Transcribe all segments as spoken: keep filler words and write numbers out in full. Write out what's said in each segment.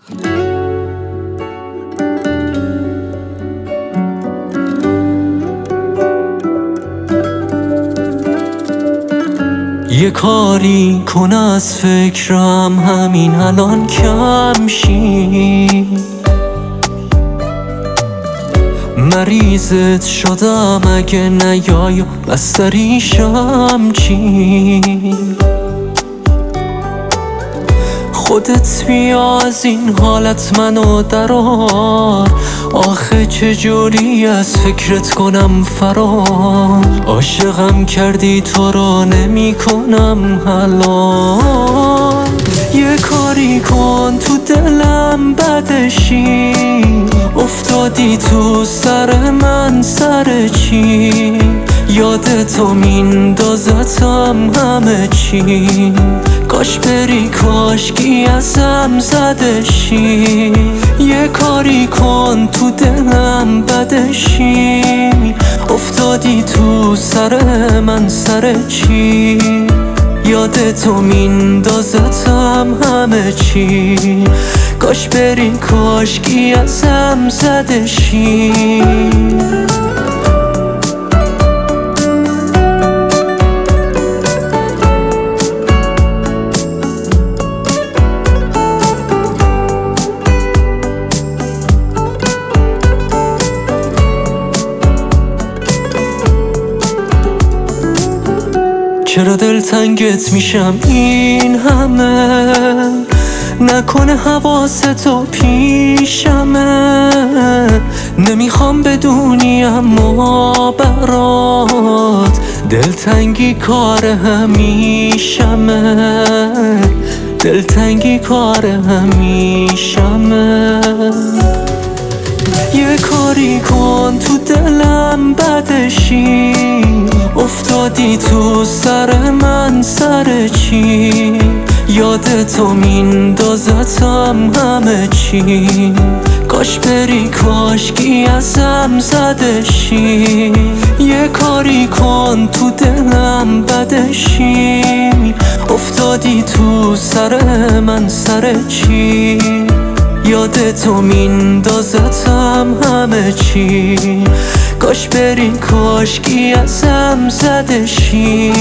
یه کاری کن از فکرم همین الان کم شی، مریضت شدم اگه نیای و بستریشم چی. خودت بیا از این حالت منو درار، آخه چجوری از فکرت کنم فرار. عاشقم کردی تو رو نمی کنم حلال. یه کاری کن تو دلم بدشی، افتادی تو سر من سر چی. یادتو میندازتم همه چی، کاش بری کاشکی ازم زدشی. یه کاری کن تو دلم بدشی، افتادی تو سر من سر چی. یادتو میندازتم همه چی، کاش بری کاشکی ازم زدشی. چرا دلتنگت میشم این همه، نکنه حواستو پیشمه. نمیخوام بدونی اما برات دلتنگی کار همیشمه، دلتنگی کار همیشمه. یه کاری کن تو دلم بدشی، افتادی تو سر من سر چی. یادتو میندازتم همه چی، کاش بری کاشکی ازم زدشی. یه کاری کن تو دلم بدشی، افتادی تو سر من سر چی. یادتو میندازتم همه چی، کاش بری کاشکی ازم زدشی.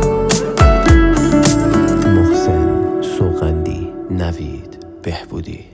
محسن سوغندی، نوید بهبودی.